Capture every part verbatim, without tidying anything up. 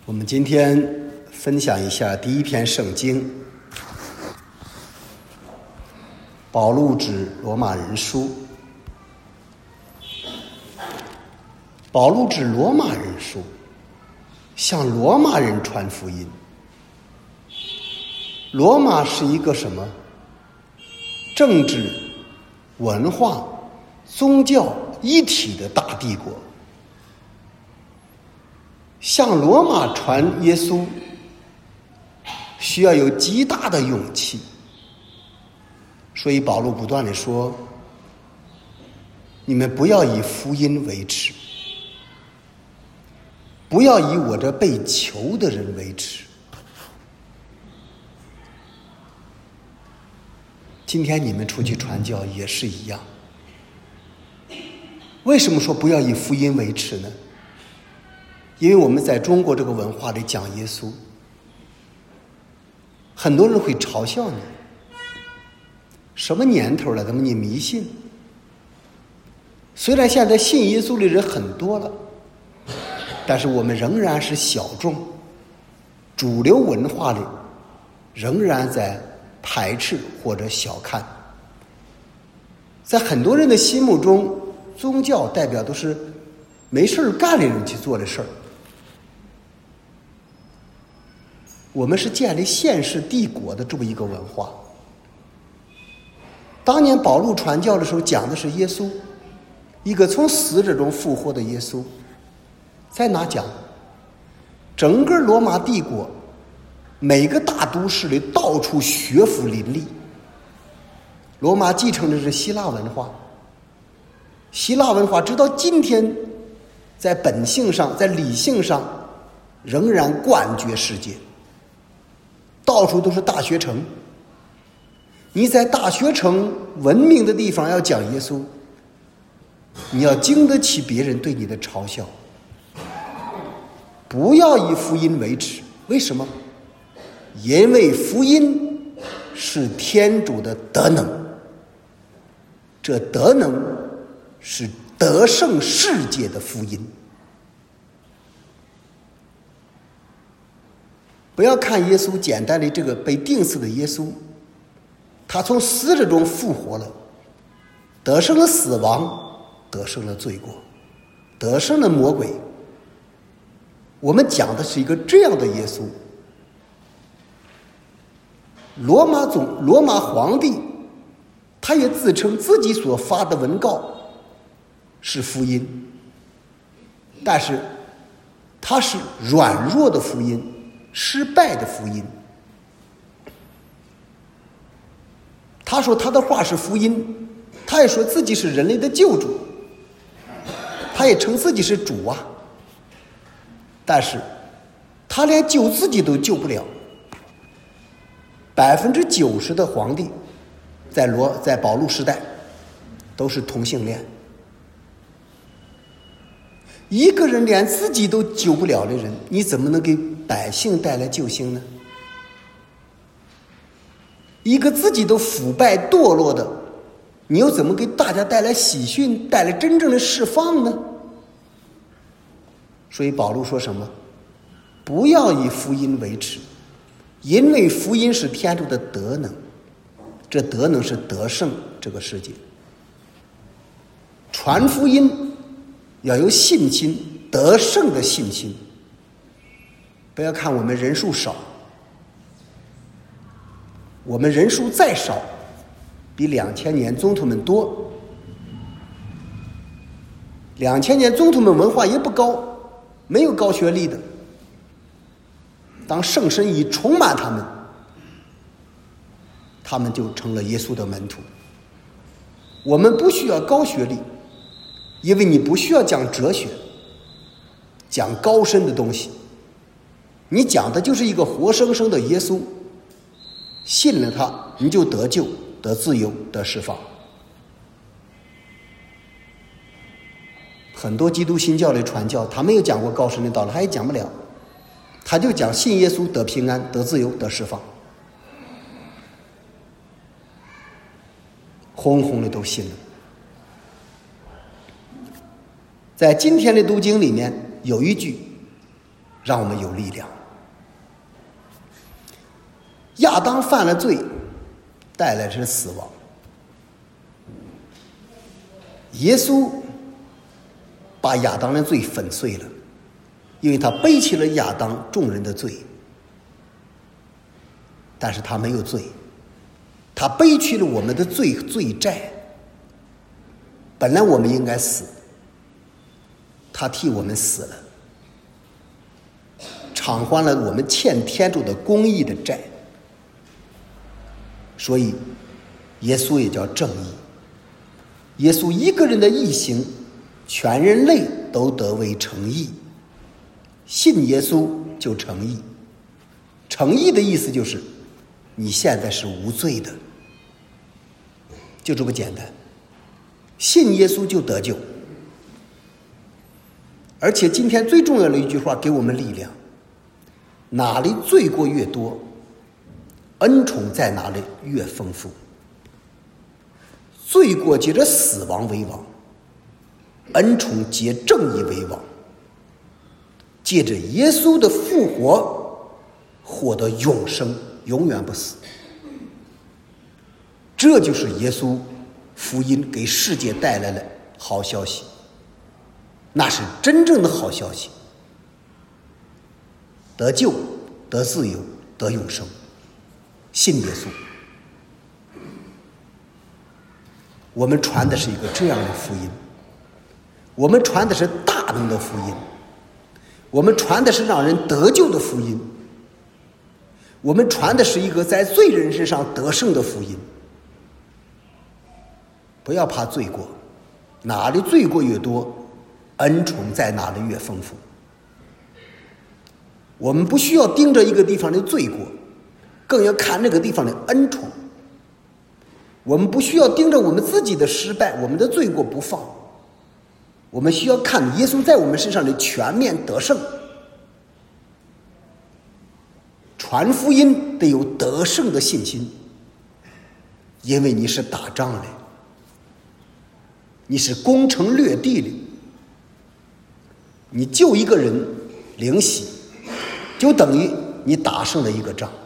我们今天分享一下第一篇圣经，保禄指罗马人书。保禄指罗马人书，向罗马人传福音。罗马是一个什么？政治、文化、宗教一体的大帝国。向罗马传耶稣需要有极大的勇气，所以保禄不断地说，你们不要以福音为耻，不要以我这被囚的人为耻。今天你们出去传教也是一样。为什么说不要以福音为耻呢？因为我们在中国这个文化里讲耶稣，很多人会嘲笑你，什么年头了，怎么你迷信？虽然现在信耶稣的人很多了，但是我们仍然是小众，主流文化里仍然在排斥或者小看。在很多人的心目中，宗教代表都是没事干的人去做的事儿。我们是建立现世帝国的这么一个文化。当年保禄传教的时候讲的是耶稣，一个从死者中复活的耶稣。在哪讲？整个罗马帝国每个大都市里到处学府林立。罗马继承的是希腊文化，希腊文化直到今天在本性上，在理性上仍然冠绝世界，到处都是大学城。你在大学城文明的地方要讲耶稣，你要经得起别人对你的嘲笑，不要以福音为耻。为什么？因为福音是天主的德能，这德能是得胜世界的福音。不要看耶稣简单的这个被钉死的耶稣，他从死者中复活了，得胜了死亡，得胜了罪过，得胜了魔鬼。我们讲的是一个这样的耶稣。罗马总罗马皇帝他也自称自己所发的文告是福音，但是他是软弱的福音，失败的福音。他说他的话是福音，他也说自己是人类的救主，他也称自己是主啊，但是他连救自己都救不了。百分之九十的皇帝在罗在保禄时代都是同性恋。一个人连自己都救不了的人，你怎么能给百姓带来救星呢？一个自己都腐败堕落的，你又怎么给大家带来喜讯，带来真正的释放呢？所以保禄说什么？不要以福音为耻，因为福音是天主的德能，这德能是得胜这个世界。传福音要有信心，得胜的信心。不要看我们人数少，我们人数再少，比两千年宗徒们多。两千年宗徒们文化也不高，没有高学历的。当圣神一充满他们，他们就成了耶稣的门徒。我们不需要高学历，因为你不需要讲哲学，讲高深的东西，你讲的就是一个活生生的耶稣，信了他，你就得救、得自由、得释放。很多基督新教的传教，他没有讲过高深的道理，他也讲不了，他就讲信耶稣得平安、得自由、得释放，轰轰的都信了。在今天的读经里面有一句让我们有力量。亚当犯了罪，带来的是死亡。耶稣把亚当的罪粉碎了，因为他背起了亚当众人的罪。但是他没有罪，他背去了我们的罪罪债。本来我们应该死，他替我们死了，偿还了我们欠天主的公义的债。所以耶稣也叫正义。耶稣一个人的义行，全人类都得为成义。信耶稣就成义。成义的意思就是你现在是无罪的，就这么简单。信耶稣就得救。而且今天最重要的一句话给我们力量，哪里罪过越多，恩宠在哪里越丰富。罪过借着死亡为王，恩宠借正义为王，借着耶稣的复活获得永生，永远不死。这就是耶稣福音给世界带来的好消息，那是真正的好消息。得救，得自由，得永生。信耶稣，我们传的是一个这样的福音，我们传的是大能的福音，我们传的是让人得救的福音，我们传的是一个在罪人身上得胜的福音。不要怕罪过，哪里罪过越多，恩宠在哪里越丰富。我们不需要盯着一个地方的罪过，更要看那个地方的恩宠。我们不需要盯着我们自己的失败，我们的罪过不放，我们需要看耶稣在我们身上的全面得胜。传福音得有得胜的信心，因为你是打仗的，你是攻城略地的，你救一个人灵洗，就等于你打胜了一个仗。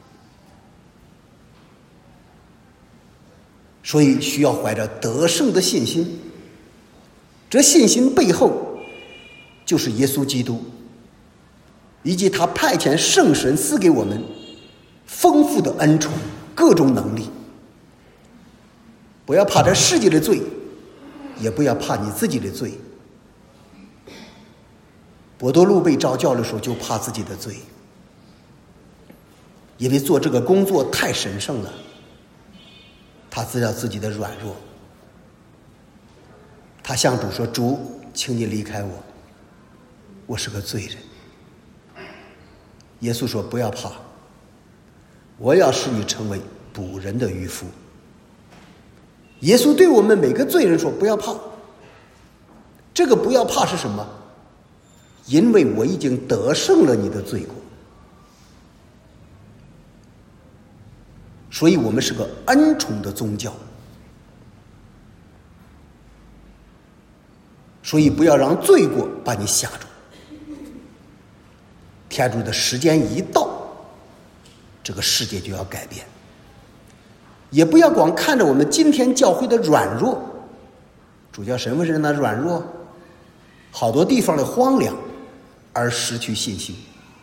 所以需要怀着得胜的信心，这信心背后就是耶稣基督，以及他派遣圣神赐给我们丰富的恩宠，各种能力。不要怕这世界的罪，也不要怕你自己的罪。伯多禄被召教的时候就怕自己的罪，因为做这个工作太神圣了，他知道自己的软弱。他向主说，主，请你离开我，我是个罪人。耶稣说，不要怕，我要使你成为捕人的渔夫。耶稣对我们每个罪人说，不要怕。这个不要怕是什么？因为我已经得胜了你的罪过。所以我们是个恩宠的宗教，所以不要让罪过把你吓住。天主的时间一到，这个世界就要改变。也不要光看着我们今天教会的软弱，主教什么人呢？软弱，好多地方的荒凉而失去信心。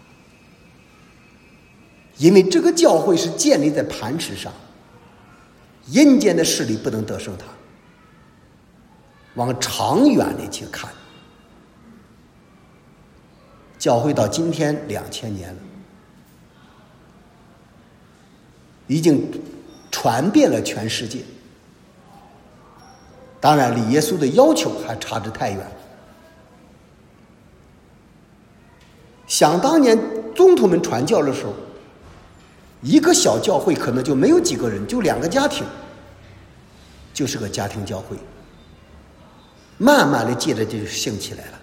因为这个教会是建立在磐石上，阴间的势力不能得胜它。往长远的去看，教会到今天两千年了，已经传遍了全世界。当然离耶稣的要求还差得太远。想当年宗徒们传教的时候，一个小教会可能就没有几个人，就两个家庭，就是个家庭教会。慢慢的接着就兴起来了。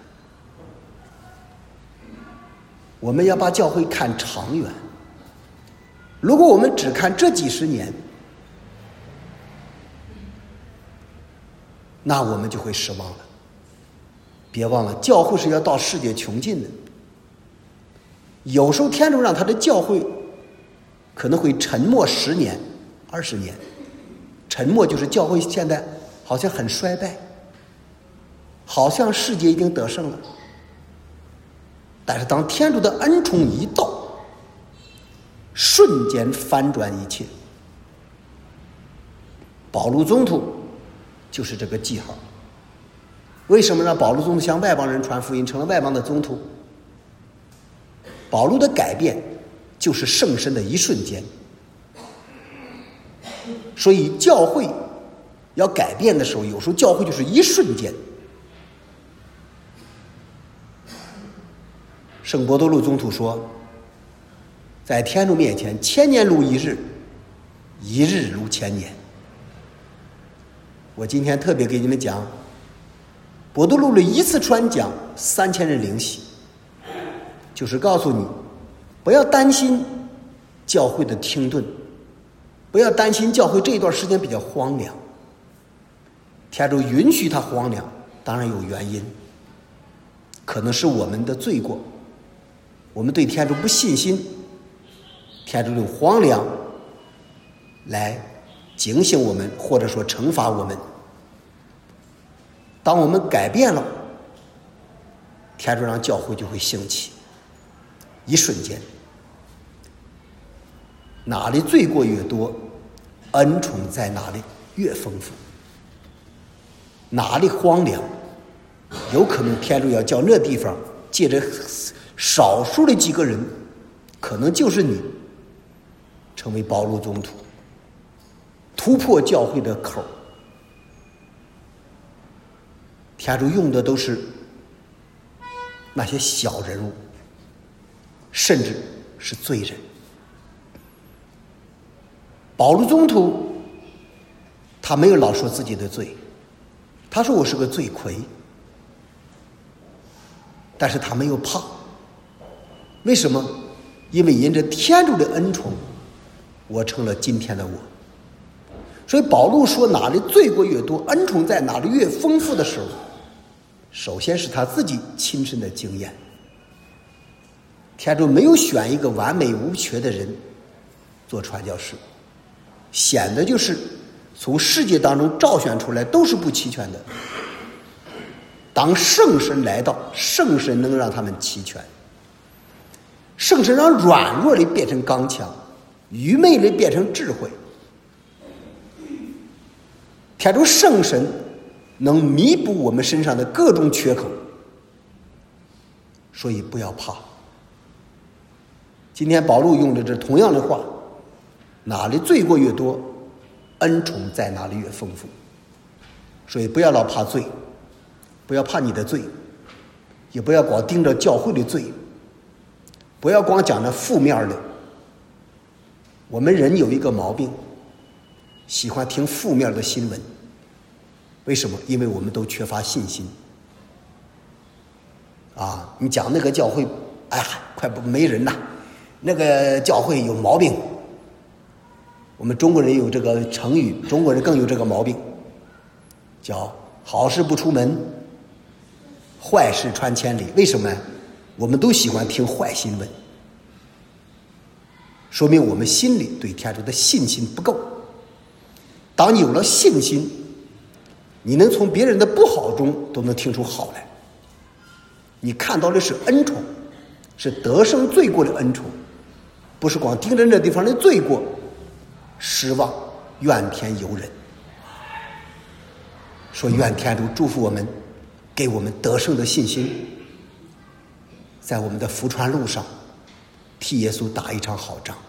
我们要把教会看长远，如果我们只看这几十年，那我们就会失望了。别忘了，教会是要到世界穷尽的， 有时候天主让他的教会可能会沉默十年、二十年。沉默就是教会现在好像很衰败，好像世界已经得胜了。但是当天主的恩宠一到，瞬间翻转一切。保禄宗徒就是这个记号。为什么呢？保禄宗徒向外邦人传福音，成了外邦的宗徒。保禄的改变就是圣神的一瞬间。所以教会要改变的时候，有时候教会就是一瞬间。圣伯多禄宗徒说，在天主面前，千年如一日，一日如千年。我今天特别给你们讲，伯多禄的一次传讲，三千人领洗，就是告诉你，不要担心教会的停顿，不要担心教会这一段时间比较荒凉。天主允许它荒凉，当然有原因，可能是我们的罪过，我们对天主不信心，天主用荒凉来警醒我们，或者说惩罚我们。当我们改变了，天主让教会就会兴起，一瞬间。哪里罪过越多，恩宠在哪里越丰富。哪里荒凉，有可能天主要叫那地方借着少数的几个人，可能就是你，成为保禄宗徒，突破教会的口。天主用的都是那些小人物，甚至是罪人。保禄宗徒他没有老说自己的罪，他说我是个罪魁，但是他没有怕。为什么？因为因着天主的恩宠，我成了今天的我。所以保禄说哪里罪过越多，恩宠在哪里越丰富的时候，首先是他自己亲身的经验。天主没有选一个完美无缺的人做传教士，显得就是从世界当中召选出来都是不齐全的。当圣神来到，圣神能让他们齐全。圣神让软弱的变成刚强，愚昧的变成智慧。天主圣神能弥补我们身上的各种缺口，所以不要怕。今天保禄用的这同样的话，哪里罪过越多，恩宠在哪里越丰富。所以不要老怕罪，不要怕你的罪，也不要光盯着教会的罪，不要光讲那负面的。我们人有一个毛病，喜欢听负面的新闻。为什么？因为我们都缺乏信心啊！你讲那个教会，哎呀，快不没人了，那个教会有毛病。我们中国人有这个成语，中国人更有这个毛病，叫好事不出门，坏事传千里。为什么？我们都喜欢听坏新闻，说明我们心里对天主的信心不够。当你有了信心，你能从别人的不好中都能听出好来。你看到的是恩宠，是得胜罪过的恩宠，不是光盯着那地方的罪过，失望怨天尤人。说愿天主祝福我们，给我们得胜的信心，在我们的福传路上替耶稣打一场好仗。